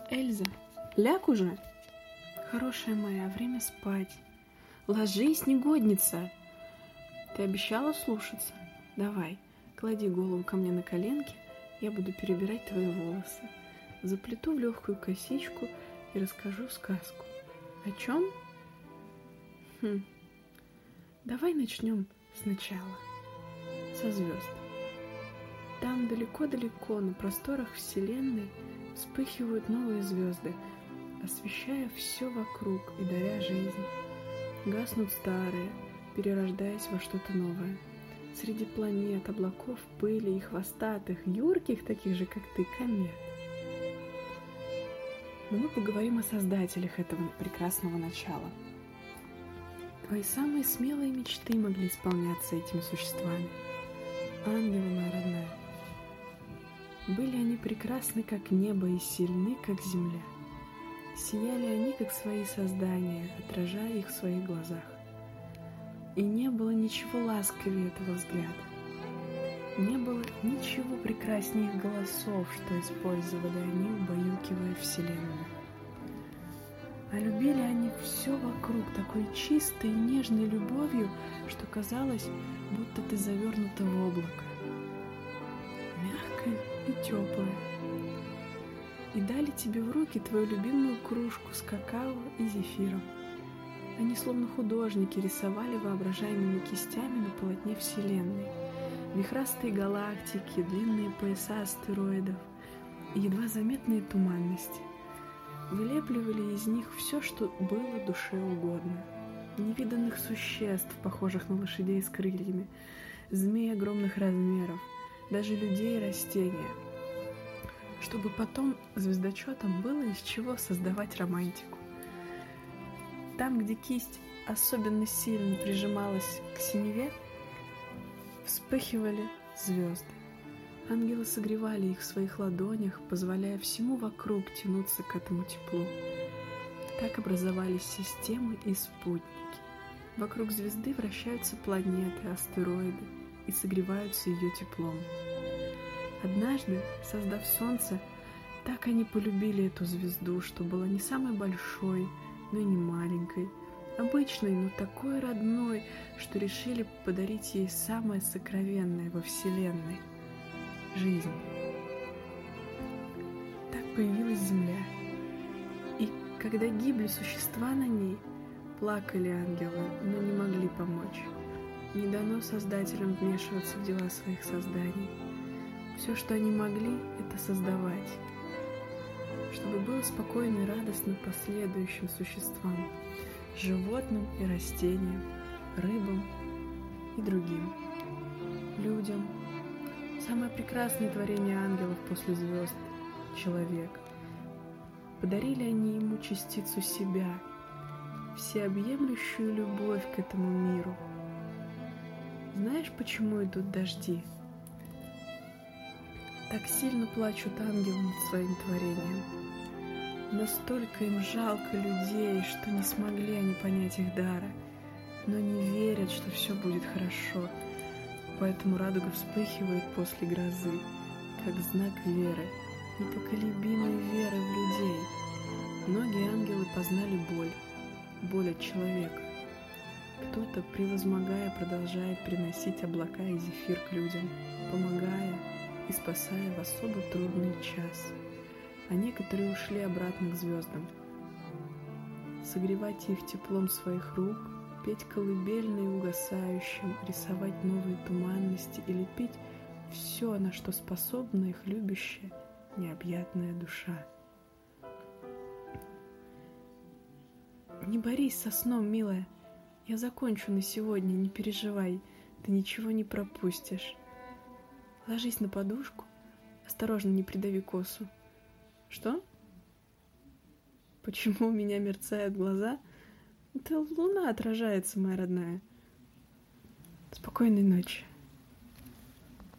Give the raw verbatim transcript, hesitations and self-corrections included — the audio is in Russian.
Эльза, ляг уже. Хорошая моя, время спать. Ложись, негодница. Ты обещала слушаться? Давай, клади голову ко мне на коленки, я буду перебирать твои волосы. Заплету в легкую косичку и расскажу сказку. О чем? Хм. Давай начнем сначала. Со звезд. Там далеко-далеко на просторах Вселенной вспыхивают новые звезды, освещая все вокруг и даря жизнь. Гаснут старые, перерождаясь во что-то новое. Среди планет, облаков, пыли и хвостатых, юрких, таких же, как ты, комет. Но мы поговорим о создателях этого прекрасного начала. Твои самые смелые мечты могли исполняться этими существами. Ангелы, моя родная. Были они прекрасны, как небо, и сильны, как земля. Сияли они, как свои создания, отражая их в своих глазах. И не было ничего ласковее этого взгляда. Не было ничего прекраснее их голосов, что использовали они, убаюкивая Вселенную. А любили они все вокруг такой чистой и нежной любовью, что казалось, будто ты завернута в облако. Мягкое и теплое. И дали тебе в руки твою любимую кружку с какао и зефиром. Они словно художники рисовали воображаемыми кистями на полотне Вселенной. Вихрастые галактики, длинные пояса астероидов и едва заметные туманности. Вылепливали из них все, что было душе угодно. Невиданных существ, похожих на лошадей с крыльями, змей огромных размеров, даже людей и растения, чтобы потом звездочетам было из чего создавать романтику. Там, где кисть особенно сильно прижималась к синеве, вспыхивали звезды. Ангелы согревали их в своих ладонях, позволяя всему вокруг тянуться к этому теплу. Так образовались системы и спутники. Вокруг звезды вращаются планеты, астероиды и согреваются ее теплом. Однажды, создав Солнце, так они полюбили эту звезду, что была не самой большой, но и не маленькой, обычной, но такой родной, что решили подарить ей самое сокровенное во Вселенной — жизнь. Так появилась Земля. И когда гибли существа на ней, плакали ангелы, но не могли помочь. Не дано создателям вмешиваться в дела своих созданий. Все, что они могли, это создавать, чтобы было спокойно и радостно последующим существам, животным и растениям, рыбам и другим, людям. Самое прекрасное творение ангелов после звезд — человек. Подарили они ему частицу себя, всеобъемлющую любовь к этому миру. Знаешь, почему идут дожди? Так сильно плачут ангелы над своим творением. Настолько им жалко людей, что не смогли они понять их дара, но не верят, что все будет хорошо. Поэтому радуга вспыхивает после грозы, как знак веры, непоколебимой веры в людей. Многие ангелы познали боль, боль от человека. Кто-то, превозмогая, продолжает приносить облака и зефир к людям, помогая и спасая в особо трудный час. А некоторые ушли обратно к звездам. Согревать их теплом своих рук, петь колыбельные угасающим, рисовать новые туманности и лепить все, на что способна их любящая, необъятная душа. Не борись со сном, милая. Я закончу на сегодня, не переживай, ты ничего не пропустишь. Ложись на подушку, осторожно, не придави косу. Что? Почему у меня мерцают глаза? Это луна отражается, моя родная. Спокойной ночи.